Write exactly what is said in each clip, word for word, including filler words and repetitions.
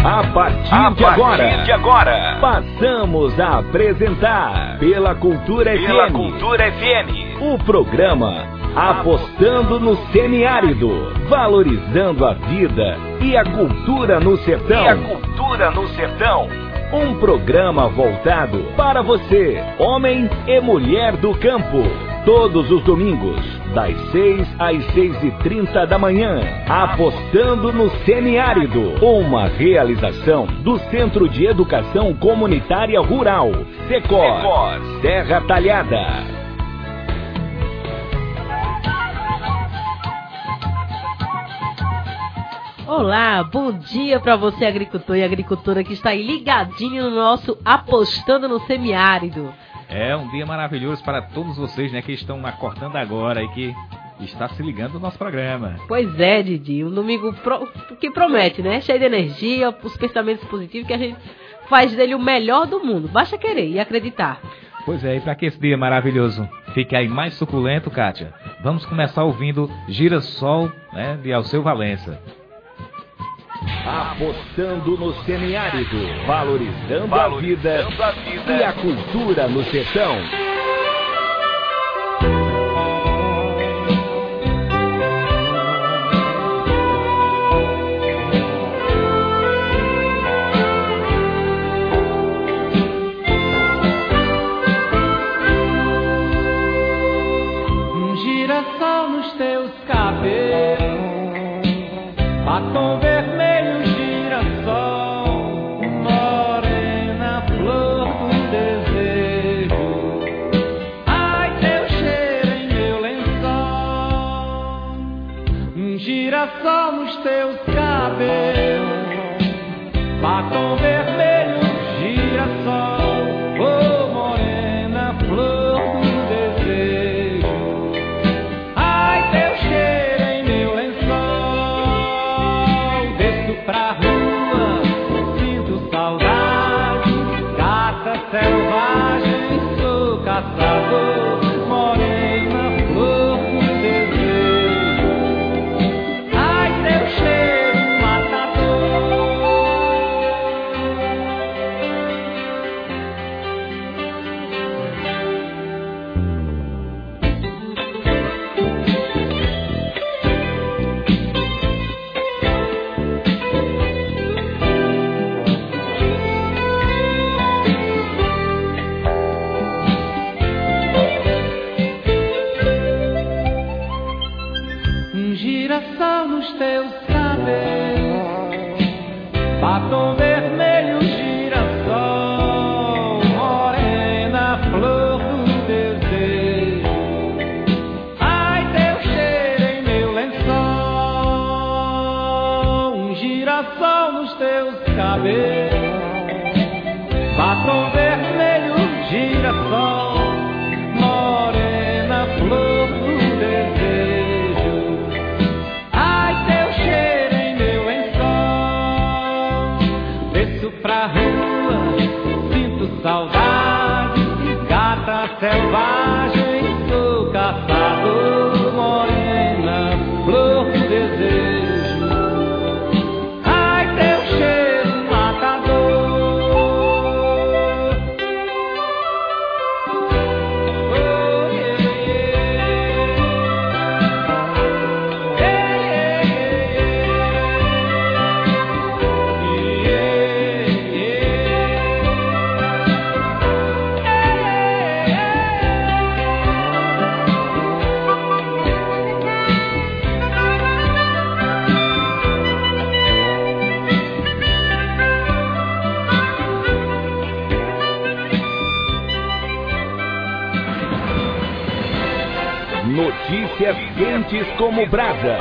A partir, a de, partir agora, de agora, passamos a apresentar pela Cultura pela F M, Cultura F M, o programa Apostando no Semiárido, valorizando a vida e a cultura no sertão. E a cultura no sertão. Um programa voltado para você, homem e mulher do campo. Todos os domingos, das seis às seis e trinta da manhã, Apostando no Semiárido. Uma realização do Centro de Educação Comunitária Rural, Secor, Serra Talhada. Olá, bom dia para você, agricultor e agricultora que está aí ligadinho no nosso Apostando no Semiárido. É um dia maravilhoso para todos vocês, né, que estão acordando agora e que está se ligando no nosso programa. Pois é, Didi, um domingo pro, que promete, né? Cheio de energia, os pensamentos positivos que a gente faz dele o melhor do mundo. Basta querer e acreditar. Pois é, e para que esse dia maravilhoso fique aí mais suculento, Kátia, vamos começar ouvindo Girassol, né, de Alceu Valença. Apostando no Semiárido, valorizando, valorizando a, vida a vida e a cultura no sertão. Um girassol nos teus cabelos, batom vermelho, girassol, morena, flor do desejo. Ai, teu cheiro em meu lençol. Um girassol nos teus cabelos, batom vermelho, girassol, oh, morena, flor do desejo. Ai, teu cheiro em meu lençol. Desço pra rua, sinto saudade, gata selvagem, sou caçador, morena, flor do desejo. Ai, teu cheiro matador. Um girassol nos teus cabelos, batom vermelho, girassol, morena, flor do desejo. Ai, teu cheiro em meu lençol. Um girassol nos teus cabelos, batom vermelho, girassol, morena, flor do desejo. Ai, teu cheiro em meu lençol. Desço pra rua, sinto saudade, gata selvagem, sou caçador, morena, flor do desejo. Ai, teu cheiro matador. Oh, yeah, yeah. Yeah, Notícias quentes como brasa.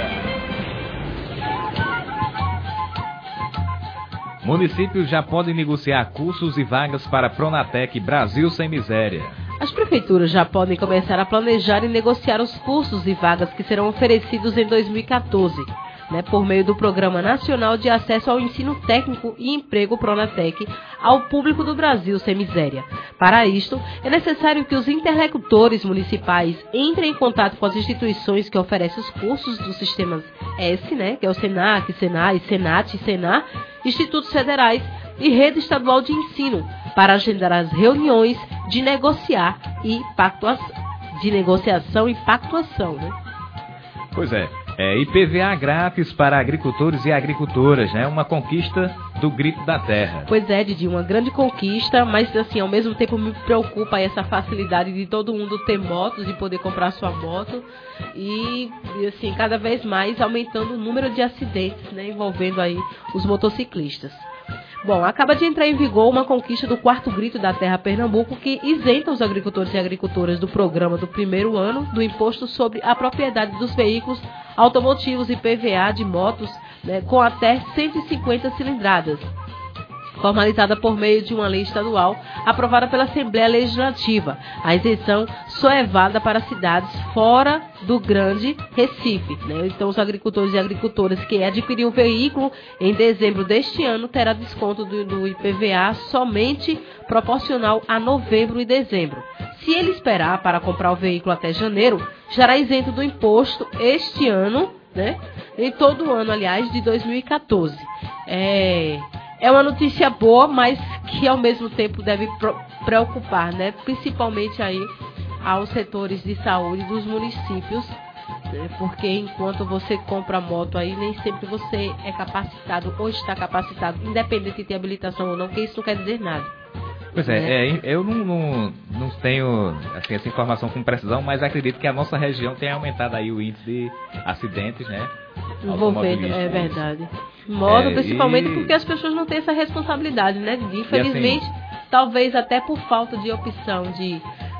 Municípios já podem negociar cursos e vagas para Pronatec Brasil Sem Miséria. As prefeituras já podem começar a planejar e negociar os cursos e vagas que serão oferecidos em dois mil e quatorze, né, por meio do Programa Nacional de Acesso ao Ensino Técnico e Emprego Pronatec ao público do Brasil Sem Miséria. Para isto, é necessário que os interlocutores municipais entrem em contato com as instituições que oferecem os cursos dos sistemas S, né, que é o SENAC, SENAI, SENAT e SENAR, institutos federais e rede estadual de ensino para agendar as reuniões de negociar e pactuação, de negociação e pactuação, né? Pois é. É, I P V A grátis para agricultores e agricultoras, né? Uma conquista do Grito da Terra. Pois é, Didi, uma grande conquista, mas assim, ao mesmo tempo me preocupa essa facilidade de todo mundo ter motos e poder comprar sua moto e, e assim, cada vez mais aumentando o número de acidentes, né, envolvendo aí os motociclistas. Bom, acaba de entrar em vigor uma conquista do quarto Grito da Terra Pernambuco que isenta os agricultores e agricultoras do programa do primeiro ano do imposto sobre a propriedade dos veículos automotivos e P V A de motos, né, com até cento e cinquenta cilindradas, formalizada por meio de uma lei estadual aprovada pela Assembleia Legislativa. A isenção só é válida para cidades fora do Grande Recife, né? Então, os agricultores e agricultoras que adquiriram um veículo em dezembro deste ano terá desconto do, do I P V A somente proporcional a novembro e dezembro. Se ele esperar para comprar o veículo até janeiro, será isento do imposto este ano, né? Em todo o ano, aliás, de dois mil e quatorze. É... É uma notícia boa, mas que ao mesmo tempo deve preocupar, né? Principalmente aí aos setores de saúde dos municípios, né? Porque enquanto você compra moto aí, nem sempre você é capacitado ou está capacitado, independente de ter habilitação ou não, porque isso não quer dizer nada. Pois é, é eu não, não, não tenho assim, essa informação com precisão, mas acredito que a nossa região tem aumentado aí o índice de acidentes, né? Envolvendo, é verdade. Modo, é, principalmente e... porque as pessoas não têm essa responsabilidade, né? Infelizmente, assim, talvez até por falta de opção de,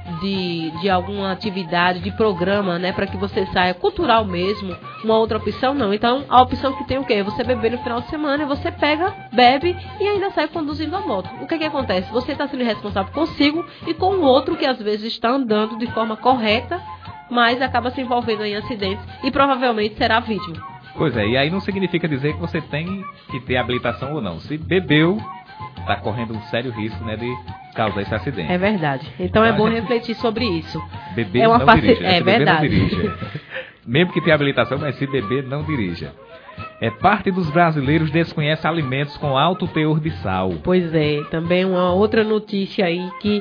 de, de alguma atividade, de programa, né? Para que você saia cultural mesmo, uma outra opção não. Então, a opção que tem o quê? Você beber no final de semana e você pega, bebe e ainda sai conduzindo a moto. O que que acontece? Você está sendo responsável consigo e com o outro que às vezes está andando de forma correta, mas acaba se envolvendo em acidentes e provavelmente será vítima. Pois é, e aí não significa dizer que você tem que ter habilitação ou não. Se bebeu, está correndo um sério risco, né, de causar esse acidente. É verdade. Então, então é bom gente... refletir sobre isso. Beber é uma não face... dirija. É se verdade. Beber, não dirija. Mesmo que tenha habilitação, mas se beber, não dirija. É, parte dos brasileiros desconhece alimentos com alto teor de sal. Pois é, também uma outra notícia aí que...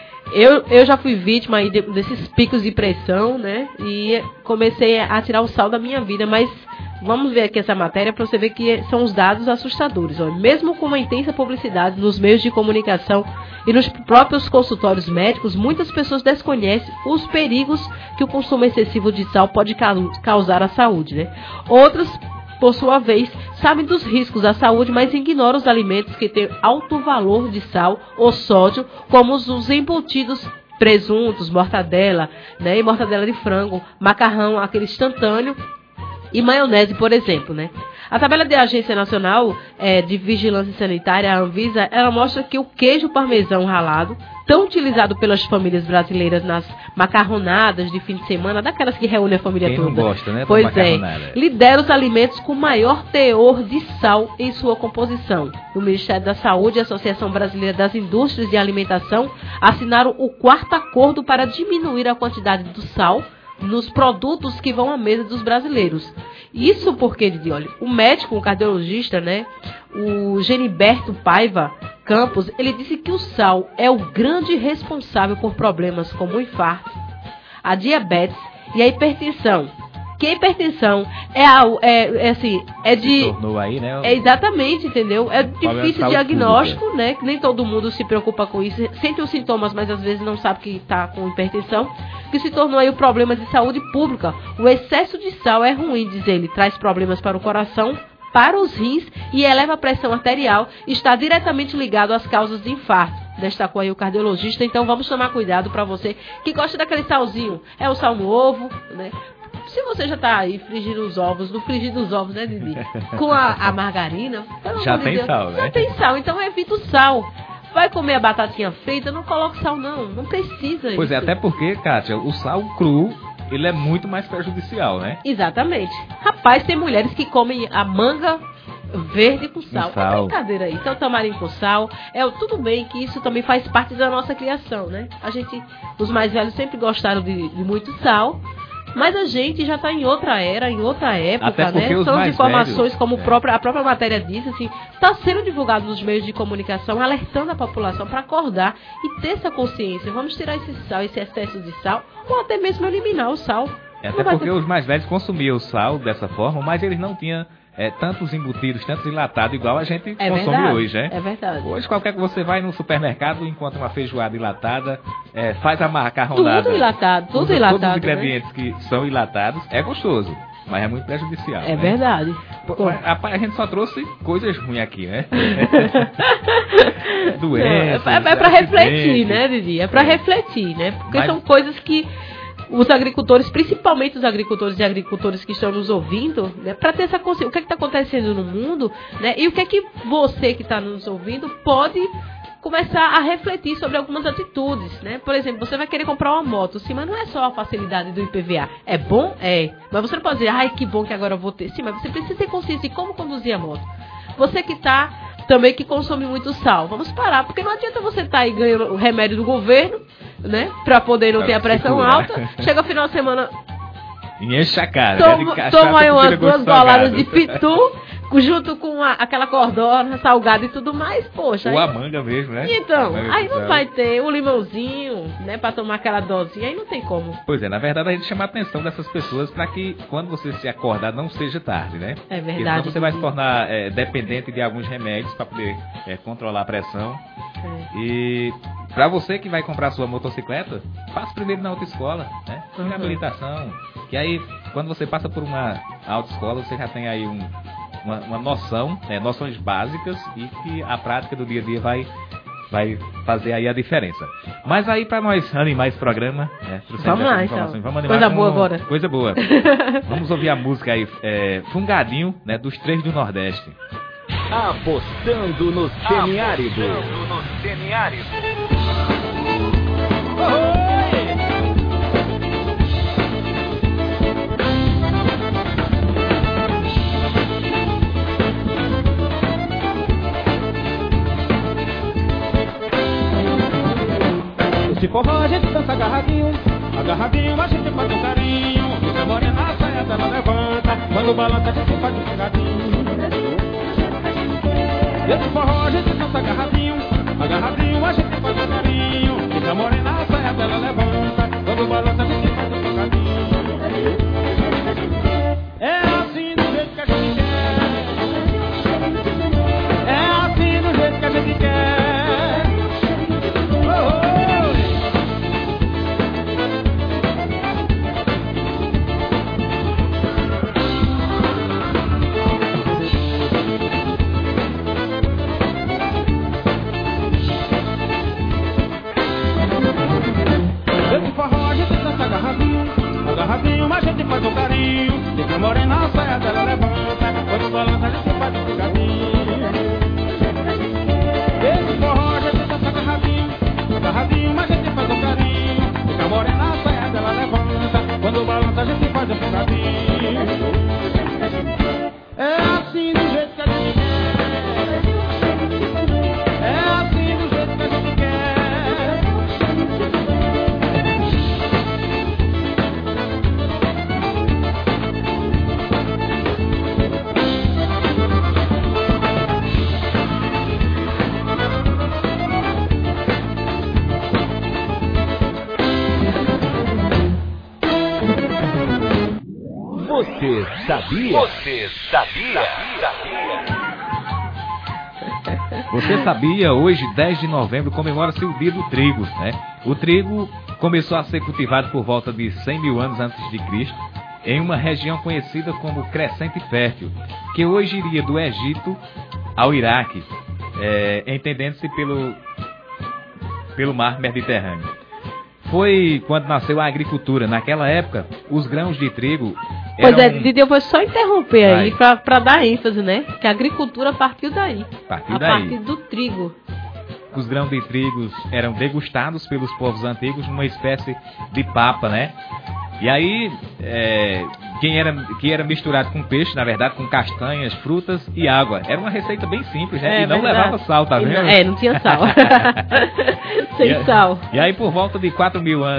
Eu, eu já fui vítima aí de, desses picos de pressão, né? E comecei a tirar o sal da minha vida, mas vamos ver aqui essa matéria para você ver que são os dados assustadores. Ó. Mesmo com uma intensa publicidade nos meios de comunicação e nos próprios consultórios médicos, muitas pessoas desconhecem os perigos que o consumo excessivo de sal pode causar à saúde, né? Outros, por sua vez, sabem dos riscos à saúde, mas ignoram os alimentos que têm alto valor de sal ou sódio, como os embutidos, presuntos, mortadela, né, e mortadela de frango, macarrão, aquele instantâneo, e maionese, por exemplo, né? A tabela da Agência Nacional é, de Vigilância Sanitária, a Anvisa, ela mostra que o queijo parmesão ralado, tão utilizado pelas famílias brasileiras nas macarronadas de fim de semana, daquelas que reúnem a família Quem toda. Não gosta, né? Pois é, lidera os alimentos com maior teor de sal em sua composição. O Ministério da Saúde e a Associação Brasileira das Indústrias de Alimentação assinaram o quarto acordo para diminuir a quantidade do sal nos produtos que vão à mesa dos brasileiros. Isso porque, Didi, olha, o médico, o cardiologista, né, o Geniberto Paiva Campos, ele disse que o sal é o grande responsável por problemas como o infarto, a diabetes e a hipertensão. Que a hipertensão é, a, é, é assim, é de... Se tornou aí, né? É exatamente, entendeu? É difícil diagnóstico, pública. Né? Nem todo mundo se preocupa com isso. Sente os sintomas, mas às vezes não sabe que está com hipertensão. Que se tornou aí o problema de saúde pública. O excesso de sal é ruim, diz ele. Traz problemas para o coração, para os rins e eleva a pressão arterial. Está diretamente ligado às causas de infarto. Destacou aí o cardiologista. Então vamos tomar cuidado para você que gosta daquele salzinho. É o sal no ovo, né? Se você já está aí frigindo os ovos, no frigir dos ovos, né, Didi? Com a, a margarina, já tem Deus, sal, já né? tem sal, então evita o sal. Vai comer a batatinha frita, não coloque sal não, não precisa Pois isso. é, até porque, Kátia, o sal cru, ele é muito mais prejudicial, né? Exatamente. Rapaz, tem mulheres que comem a manga verde com sal. Com sal. É brincadeira aí. Então, tamarim com sal. É, tudo bem que isso também faz parte da nossa criação, né? A gente, os mais velhos sempre gostaram de, de muito sal. Mas a gente já está em outra era, em outra época, né? São as informações, velhos, como é. própria, a própria matéria diz, assim, está sendo divulgado nos meios de comunicação, alertando a população para acordar e ter essa consciência. Vamos tirar esse sal, esse excesso de sal, ou até mesmo eliminar o sal. É, até porque ter... os mais velhos consumiam o sal dessa forma, mas eles não tinham é, tantos embutidos, tantos enlatados, igual a gente é consome verdade, hoje, né? É verdade. Hoje, qualquer que você vai no supermercado, encontra uma feijoada enlatada, é, faz a macarronada. Tudo enlatado, tudo usa enlatado. Todos os ingredientes, né, que são enlatados, é gostoso, mas é muito prejudicial. É, né, verdade. Pô, a, a gente só trouxe coisas ruins aqui, né? Doenças. Não, é é para refletir, né, Didi? É para é. refletir, né? Porque mas... são coisas que os agricultores, principalmente os agricultores e agricultores que estão nos ouvindo, né, para ter essa consciência, o que é está acontecendo no mundo, né, e o que é que você que está nos ouvindo pode começar a refletir sobre algumas atitudes, né? Por exemplo, você vai querer comprar uma moto, sim, mas não é só a facilidade do I P V A. É bom? É. Mas você não pode dizer, ai, que bom que agora eu vou ter. Sim, mas você precisa ter consciência de como conduzir a moto. Você que está também que consome muito sal, vamos parar, porque não adianta você estar tá aí ganhando o remédio do governo, né, para poder não ter a pressão alta, chega o final de semana, enche a cara, toma, né, toma aí umas duas boladas de pitu, junto com a, aquela cordona salgada e tudo mais, poxa. Ou aí, a manga mesmo, né? Então, aí não vai ter um limãozinho, né, para tomar aquela dosinha, aí não tem como. Pois é, na verdade a gente chama a atenção dessas pessoas para que quando você se acordar não seja tarde, né? É verdade. Porque senão você vai se tornar é, dependente de alguns remédios para poder é, controlar a pressão. É. E para você que vai comprar sua motocicleta, passe primeiro na autoescola, né? Tem uhum. habilitação. E aí, quando você passa por uma autoescola, você já tem aí um Uma, uma noção, né, noções básicas e que a prática do dia a dia vai, vai fazer aí a diferença. Mas aí para nós animar esse programa, né, vamos lá, então. Vamos animar coisa com, boa agora. Coisa boa. Vamos ouvir a música aí, é, Fungadinho, né, dos Três do Nordeste. Apostando no semiárido. Apostando no semiárido. Se forró a gente dança agarradinho, agarradinho a gente faz um carinho. Fica morena, a saia dela levanta, quando balança a gente faz um fungadinho. Esse forró a gente dança agarradinho, agarradinho a gente faz um carinho. Fica morena, a saia dela levanta, quando balança a gente faz um fungadinho. É assim do jeito que a gente quer, é assim do jeito que a gente quer. Agarradinho, mas a gente faz um carinho. Fica morena, a saia dela levanta, quando balança a gente faz um fungadinho. Esse forró a gente dança agarradinho, agarradinho, mas a gente faz um carinho. Fica morena, a saia dela levanta, quando balança a gente faz um fungadinho. É assim do jeito que a gente quer, é assim do jeito que a gente quer. Você sabia? Você sabia? Você sabia? Hoje, dez de novembro, comemora-se o Dia do Trigo, né? O trigo começou a ser cultivado por volta de cem mil anos antes de Cristo, em uma região conhecida como Crescente Fértil, que hoje iria do Egito ao Iraque, é, entendendo-se pelo, pelo mar Mediterrâneo. Foi quando nasceu a agricultura. Naquela época, os grãos de trigo Pois é, Didi, eu vou só interromper Vai. aí pra, pra dar ênfase, né? Que a agricultura partiu daí. Partiu a daí. partir do trigo. Os grãos de trigo eram degustados pelos povos antigos numa espécie de papa, né? E aí, é, quem era, que era misturado com peixe, na verdade, com castanhas, frutas e água. Era uma receita bem simples, né? É, e não verdade. levava sal, tá vendo? É, não tinha sal. Sem e, sal. E aí, por volta de quatro mil anos,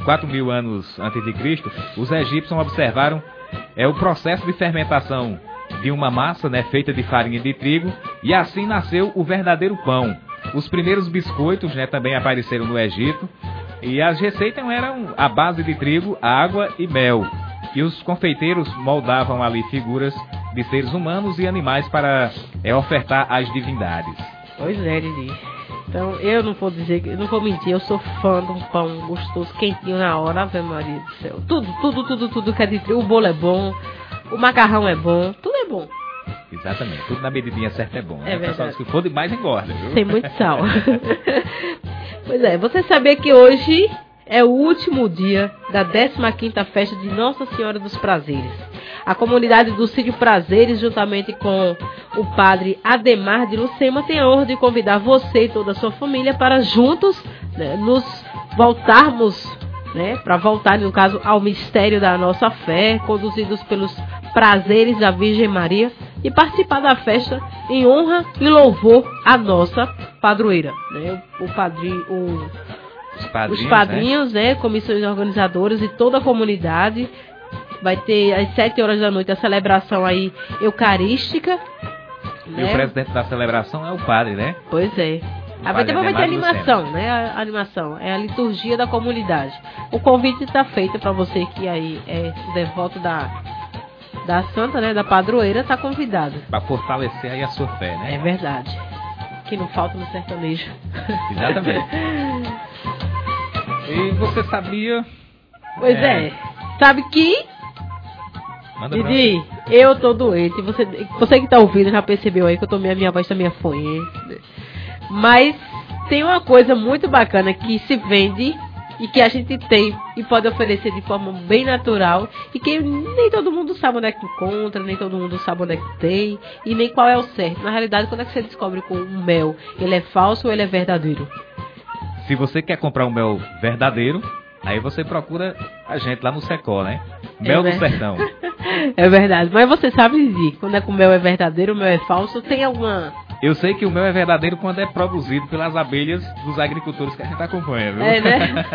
quatro mil anos antes de Cristo, os egípcios observaram é, o processo de fermentação de uma massa, né, feita de farinha de trigo, e assim nasceu o verdadeiro pão. Os primeiros biscoitos, né, também apareceram no Egito, e as receitas eram a base de trigo, água e mel. E os confeiteiros moldavam ali figuras de seres humanos e animais para é, ofertar às divindades. Pois é, Didi. Então, eu não vou dizer, eu não vou mentir, eu sou fã de um pão gostoso, quentinho na hora, Ave Maria do céu. Tudo, tudo, tudo, tudo que é de trigo. O bolo é bom, o macarrão é bom, tudo é bom. Exatamente, tudo na medidinha certa é bom. É né? verdade. Se for demais, engorda, viu? Sem muito sal. Pois é, você sabia que hoje é o último dia da décima quinta festa de Nossa Senhora dos Prazeres. A comunidade do Sítio Prazeres, juntamente com o padre Ademar de Lucema, tem a honra de convidar você e toda a sua família para juntos, né, nos voltarmos, né, para voltar, no caso, ao mistério da nossa fé, conduzidos pelos prazeres da Virgem Maria, e participar da festa em honra e louvor à nossa padroeira. Né, o, o padrinho... O, Os padrinhos, Os padrinhos, né? né, comissões organizadoras e toda a comunidade. Vai ter às sete horas da noite a celebração aí eucarística. E né? o presidente da celebração é o padre, né? Pois é. O Aí vai ter, padre vai ter Ademar animação, né? A, a animação é a liturgia da comunidade. O convite está feito para você que aí é devoto da, da santa, né? Da padroeira, está convidado. Para fortalecer aí a sua fé, né? É verdade. Que não falta no sertanejo. Exatamente. E você sabia... Pois é. é. Sabe que... Manda Didi, eu tô doente. Você, você que tá ouvindo já percebeu aí que eu tomei a minha voz da minha fonte. Mas tem uma coisa muito bacana que se vende e que a gente tem e pode oferecer de forma bem natural e que nem todo mundo sabe onde é que encontra, nem todo mundo sabe onde é que tem e nem qual é o certo. Na realidade, quando é que você descobre com o mel, ele é falso ou ele é verdadeiro? Se você quer comprar um mel verdadeiro, aí você procura a gente lá no Secó, né? Mel é do Sertão. É verdade. Mas você sabe dizer quando é que o mel é verdadeiro, o mel é falso? Tem alguma... Eu sei que o mel é verdadeiro quando é produzido pelas abelhas dos agricultores que a gente acompanha, viu? É, né?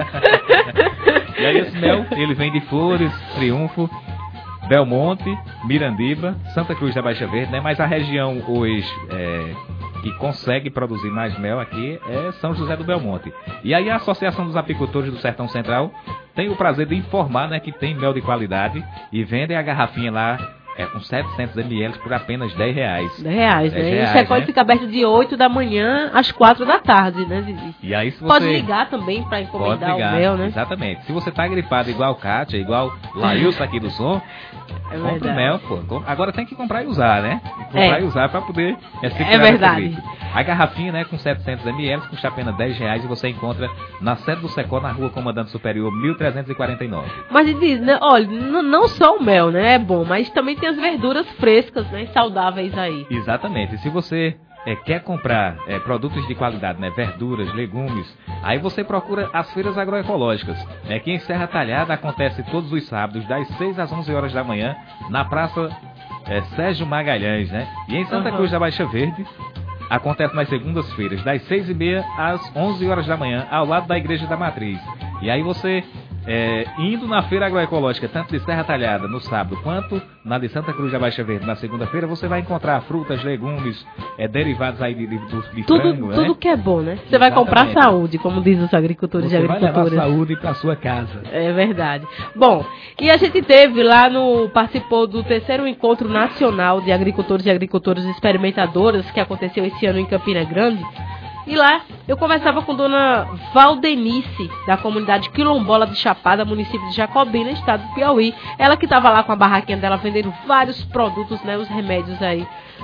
E aí esse mel, ele vem de Flores, Triunfo, Belmonte, Mirandiba, Santa Cruz da Baixa Verde, né? Mas a região hoje é, que consegue produzir mais mel aqui é São José do Belmonte. E aí a Associação dos Apicultores do Sertão Central tem o prazer de informar, né, que tem mel de qualidade e vendem a garrafinha lá é, com setecentos mililitros por apenas dez reais. dez reais, né? reais, o Secó né? fica aberto de oito da manhã às quatro da tarde, né, Zizi? E aí, se você... Pode ligar também para encomendar Pode ligar, o mel, né? Exatamente. Se você tá gripado igual Kátia, igual Laílson aqui do som, É compra o verdade. mel, pô. Agora tem que comprar e usar, né? Comprar É. e usar para poder é, se É curar dessa verdade. gripe. A garrafinha, né, com setecentos mililitros, custa apenas dez reais e você encontra na sede do Secó, na rua Comandante Superior, mil trezentos e quarenta e nove. Mas diz, né, olha, n- não só o mel, né, é bom, mas também tem as verduras frescas, né, saudáveis aí. Exatamente. E se você é, quer comprar é, produtos de qualidade, né, verduras, legumes, aí você procura as feiras agroecológicas. Né, que em Serra Talhada acontece todos os sábados, das seis às onze horas da manhã, na Praça é, Sérgio Magalhães, né? E em Santa Uhum. Cruz da Baixa Verde, acontece nas segundas-feiras, das seis e meia às onze horas da manhã, ao lado da Igreja da Matriz. E aí você, é, indo na feira agroecológica, tanto de Serra Talhada no sábado, quanto na de Santa Cruz da Baixa Verde na segunda-feira, você vai encontrar frutas, legumes, é, derivados aí de, de, de Tudo, frango, tudo né? que é bom, né? Você vai comprar Exatamente. saúde, como dizem os agricultores Você e vai levar agricultoras. saúde para sua casa. É verdade. Bom, e a gente teve lá no... Participou do terceiro Encontro Nacional de Agricultores e Agricultoras Experimentadoras, que aconteceu esse ano em Campina Grande. E lá eu conversava com dona Valdenice, da comunidade quilombola de Chapada, município de Jacobina, estado do Piauí. Ela que estava lá com a barraquinha dela vendendo vários produtos, né, os remédios aí,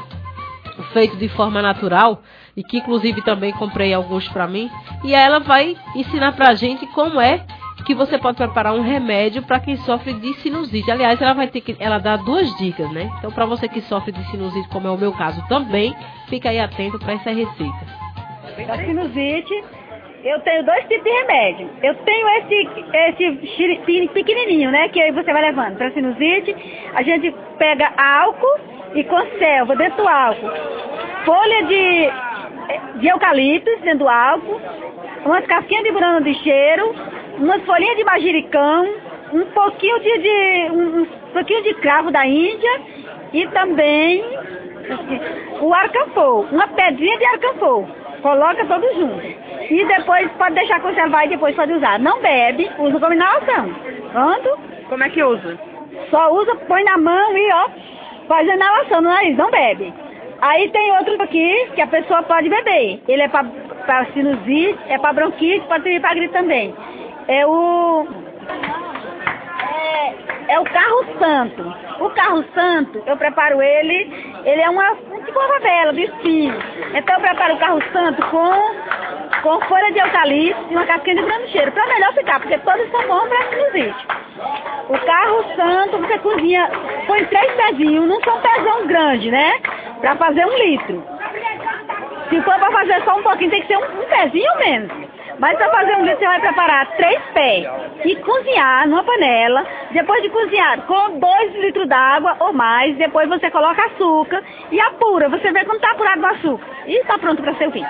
feito de forma natural, e que inclusive também comprei alguns para mim. E ela vai ensinar pra gente como é que você pode preparar um remédio para quem sofre de sinusite. Aliás, ela vai ter que, ela dá duas dicas, né? Então, para você que sofre de sinusite, como é o meu caso também, fica aí atento para essa receita. Da sinusite, eu tenho dois tipos de remédio. Eu tenho esse, esse xiripine pequenininho, né? Que aí você vai levando para sinusite. A gente pega álcool e conserva dentro do álcool folha de, de eucalipto dentro do álcool, umas casquinhas de banana de cheiro umas folhinhas de manjericão, um pouquinho de, de um, um pouquinho de cravo da Índia e também o arcanfou, uma pedrinha de arcanfou. Coloca tudo junto. E depois pode deixar conservar e depois pode usar. Não bebe, usa como inalação. Pronto? Como é que usa? Só usa, põe na mão e ó, faz a inalação no nariz, não bebe. Aí tem outro aqui que a pessoa pode beber. Ele é para sinusite, é para bronquite, pode servir para gripe também. É o... É, é o carro santo. O carro santo, eu preparo ele, ele é uma, tipo uma favela de espinho. Então eu preparo o carro santo com, com folha de eucalipto e uma casquinha de grancheiro, para melhor ficar, porque todos são bons para sinusite. O carro santo, você cozinha, põe três pezinhos, não são pezão grande, né? Para fazer um litro. Se for para fazer só um pouquinho, tem que ser um, um pezinho menos. Mas para fazer um litro, você vai preparar três pés e cozinhar numa panela. Depois de cozinhar com dois litros d'água ou mais, depois você coloca açúcar e apura. Você vê quando está apurado o açúcar. E está pronto para servir.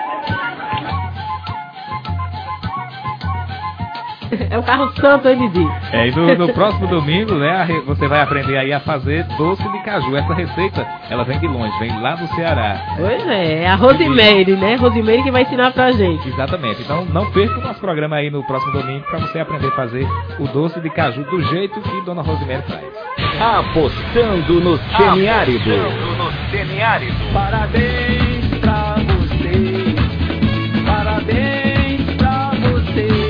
É o carro santo, hein, Didi? É, e no, no próximo domingo, né, a re- você vai aprender aí a fazer doce de caju. Essa receita, ela vem de longe, vem lá do Ceará. Pois é, é a Rosimeire, né? Rosimeire que vai ensinar pra gente. Exatamente. Então não perca o nosso programa aí no próximo domingo para você aprender a fazer o doce de caju do jeito que Dona Rosimeire faz. Apostando no semiárido. Apostando no semiárido. Parabéns pra você. Parabéns pra você.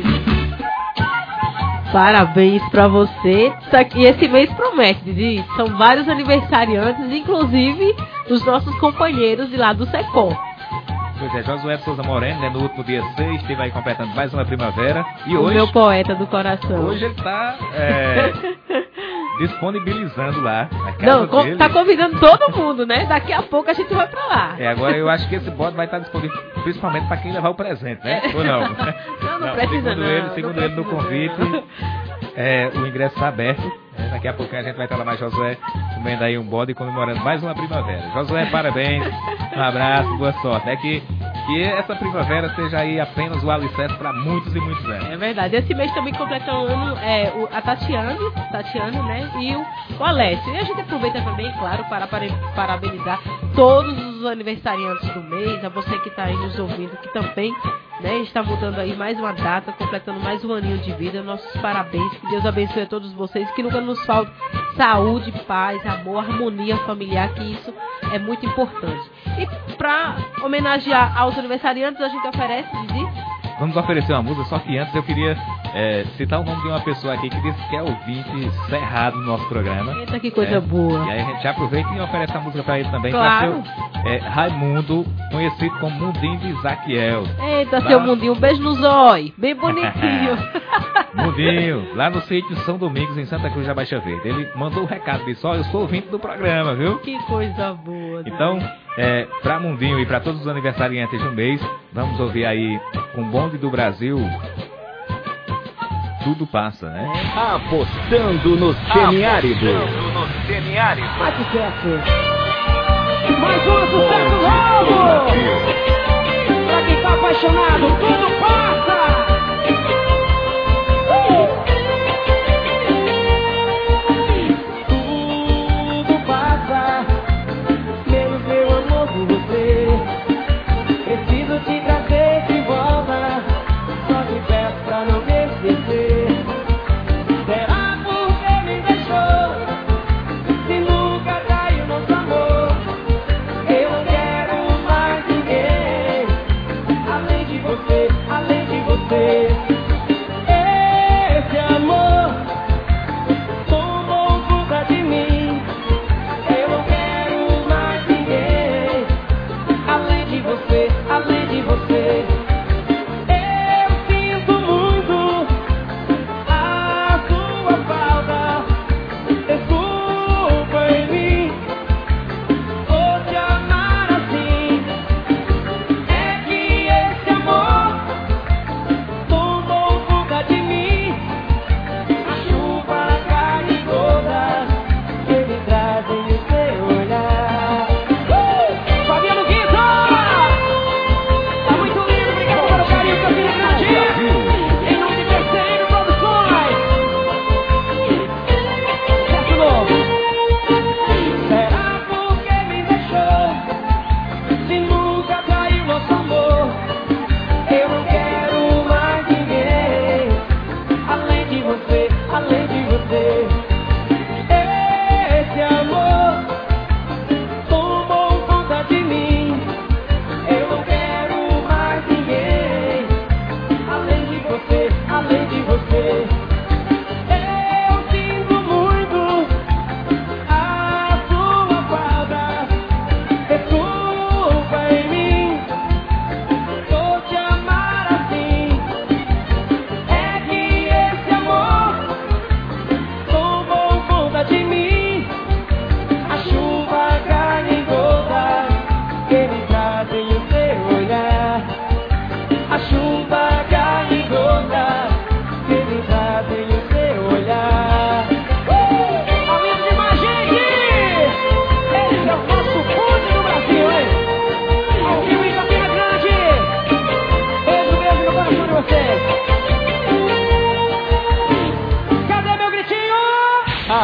Parabéns pra você. Isso aqui, esse mês promete, Didi. São vários aniversariantes, inclusive os nossos companheiros de lá do Secom. Pois é, Josué Souza Moreno, né, no último dia seis, esteve aí completando mais uma primavera. E O hoje, meu poeta do coração. hoje ele está é, disponibilizando lá a casa Não, com, dele. tá convidando todo mundo, né? Daqui a pouco a gente vai pra lá. É, agora eu acho que esse bode vai estar disponível principalmente para quem levar o presente, né? Ou não? Não, não precisa segundo não, ele, não segundo ele no precisa convite, não. é, o ingresso está aberto. É, daqui a pouquinho a gente vai estar lá mais Josué comendo aí um bode e comemorando mais uma primavera. Josué, parabéns, um abraço, boa sorte. É que, que essa primavera seja aí apenas o alicerce para muitos e muitos anos. É verdade. Esse mês também completa um ano é, o, a Tatiane, Tatiane, né? E o, o Alessio. E a gente aproveita também, claro, para, para parabenizar todos os aniversariantes do mês, a você que está aí nos ouvindo, que também, né, está mudando aí mais uma data, completando mais um aninho de vida. Nossos parabéns, que Deus abençoe a todos vocês, que nunca nos falte saúde, paz, amor, harmonia familiar, que isso é muito importante. E para homenagear aos aniversariantes, a gente oferece, Didi? Vamos oferecer uma música, só que antes eu queria é, citar o nome de uma pessoa aqui que disse que é ouvinte cerrado no nosso programa. Eita, que coisa É. boa. E aí a gente já aproveita e oferece a música para ele também. Claro. Pra seu, é, Raimundo, conhecido como Mundinho de Isaquiel. Eita, Lá- seu mundinho, um beijo no zóio, bem bonitinho. Mundinho, lá no sítio São Domingos, em Santa Cruz da Baixa Verde. Ele mandou o recado, disse, ó, eu sou ouvinte do programa, viu? Que coisa boa. Didi. Então, é, para Mundinho e para todos os aniversariantes do mês, vamos ouvir aí com o bonde do Brasil. Tudo passa, né? Apostando no semiárido. Apostando no semiárido. Mais um sucesso novo! Pra quem tá apaixonado, tudo passa! Tudo passa, menos meu amor por você. Preciso te trazer de volta, só te peço pra não me esquecer. Será porque me deixou? Se nunca caiu nosso amor, eu não quero mais ninguém além de você.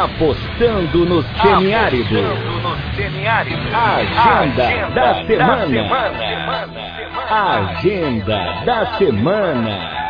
Apostando no semiárido. Apostando no semiárido. Agenda, Agenda da semana. Da semana. Agenda da semana.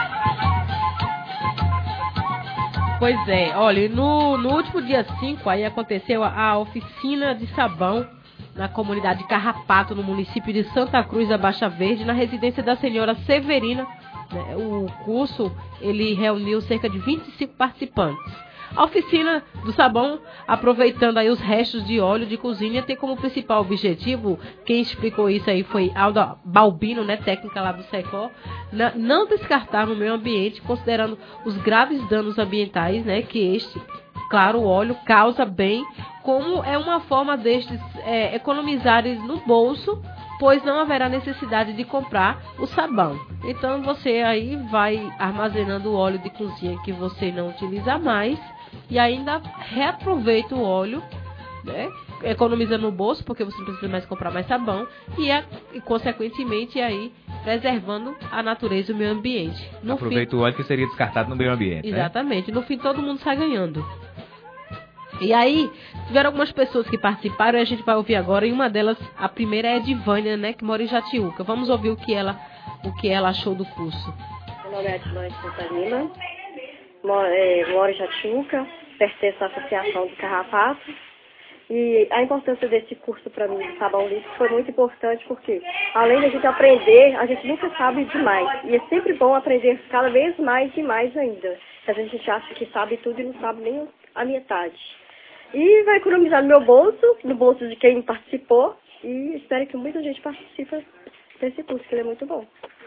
Pois é, olha, no, no último dia cinco aí aconteceu a, a oficina de sabão na comunidade Carrapato, no município de Santa Cruz da Baixa Verde, na residência da senhora Severina. Né? O curso, ele reuniu cerca de vinte e cinco participantes. A oficina do sabão, aproveitando aí os restos de óleo de cozinha, tem como principal objetivo, quem explicou isso aí foi Alda Balbino, né, técnica lá do SECOR, na, não descartar no meio ambiente, considerando os graves danos ambientais, né, que este, claro, o óleo causa bem, como é uma forma destes é, economizarem no bolso, pois não haverá necessidade de comprar o sabão. Então você aí vai armazenando o óleo de cozinha que você não utiliza mais e ainda reaproveita o óleo, né? Economiza no bolso, porque você não precisa mais comprar mais sabão e, é, e consequentemente aí preservando a natureza e o meio ambiente. No Aproveita fim, o óleo que seria descartado no meio ambiente. Exatamente. Né? No fim todo mundo sai ganhando. E aí, tiveram algumas pessoas que participaram e a gente vai ouvir agora. E uma delas, a primeira é a Edivânia, né, que mora em Jatiuca. Vamos ouvir o que ela, o que ela achou do curso. Meu nome é Edivânia Santa Lima, moro, é, moro em Jatiuca, pertenço à Associação do Carrapato. E a importância desse curso para mim, de sabão líquido, foi muito importante porque, além de a gente aprender, a gente nunca sabe demais. E é sempre bom aprender cada vez mais e mais ainda. Às vezes a gente acha que sabe tudo e não sabe nem a metade. E vai economizar no meu bolso, no bolso de quem participou. E espero que muita gente participe desse curso, que ele é muito bom.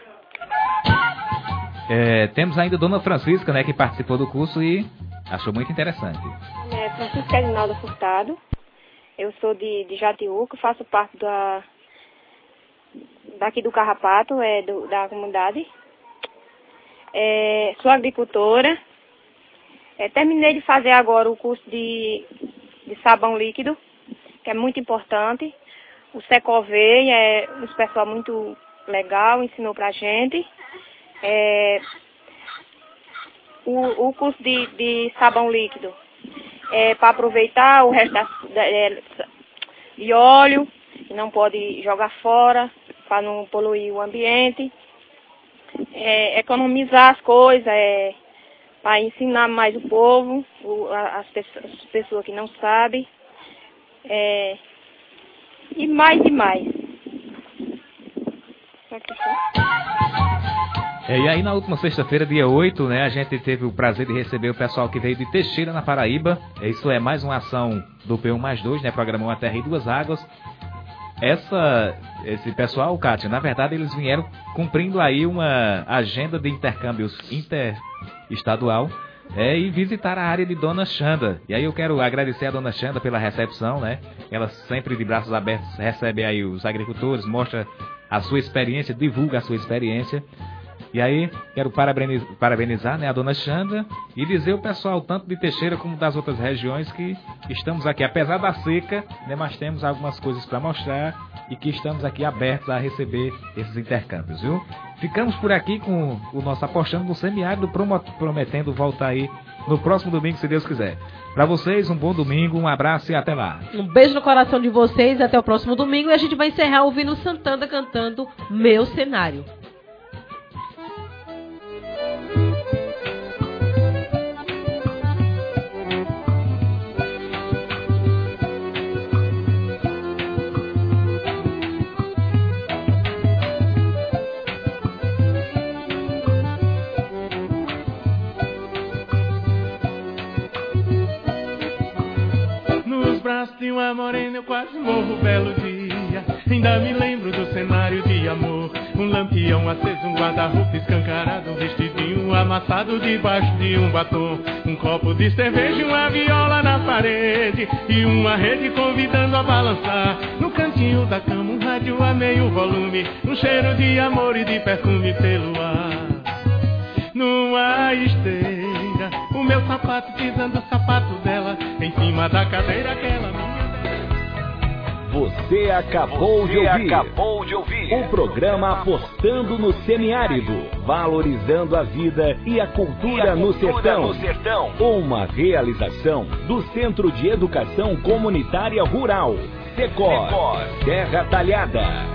É, temos ainda a Dona Francisca, né, que participou do curso e achou muito interessante. É Francisca Aguinaldo Furtado. Eu sou de, de Jatiuca, faço parte da, daqui do Carrapato, é, do, da comunidade. É, sou agricultora. É, terminei de fazer agora o curso de, de sabão líquido, que é muito importante. O SECOR veio, é um pessoal muito legal, ensinou pra gente. É, o, o curso de, de sabão líquido é para aproveitar o resto da, de, de óleo, que não pode jogar fora, para não poluir o ambiente. É, economizar as coisas, é, para ensinar mais o povo, o, as, pessoas, as pessoas que não sabem. É, e mais e mais. É, e aí na última sexta-feira, dia oito, né, a gente teve o prazer de receber o pessoal que veio de Teixeira, na Paraíba. Isso é mais uma ação do P um mais dois, né, Programa Uma Terra e Duas Águas. Essa, esse pessoal, Kátia, na verdade eles vieram cumprindo aí uma agenda de intercâmbios interestadual é, e visitar a área de Dona Xanda. E aí eu quero agradecer a Dona Xanda pela recepção, né? Ela sempre de braços abertos recebe aí os agricultores, mostra a sua experiência, divulga a sua experiência. E aí, quero parabenizar, parabenizar né, a Dona Xanda e dizer ao pessoal, tanto de Teixeira como das outras regiões, que estamos aqui, apesar da seca, né, mas temos algumas coisas para mostrar e que estamos aqui abertos a receber esses intercâmbios, viu? Ficamos por aqui com o nosso Apostando no Semiárido, prometendo voltar aí no próximo domingo, se Deus quiser. Para vocês, um bom domingo, um abraço e até lá. Um beijo no coração de vocês, até o próximo domingo. E a gente vai encerrar ouvindo Santana cantando Meu Cenário. De uma morena eu quase morro belo dia. Ainda me lembro do cenário de amor. Um lampião aceso, um guarda-roupa escancarado, um vestidinho amassado debaixo de um batom. Um copo de cerveja e uma viola na parede, e uma rede convidando a balançar. No cantinho da cama um rádio a meio volume, um cheiro de amor e de perfume pelo ar. Numa esteira, o meu sapato pisando o sapato dela, em cima da cadeira aquela minha. Você acabou, Você de, ouvir acabou de ouvir o programa Apostando no Semiárido, valorizando a vida e a cultura, E a no, cultura sertão. no sertão. Uma realização do Centro de Educação Comunitária Rural, Secor, Secor. Terra Talhada.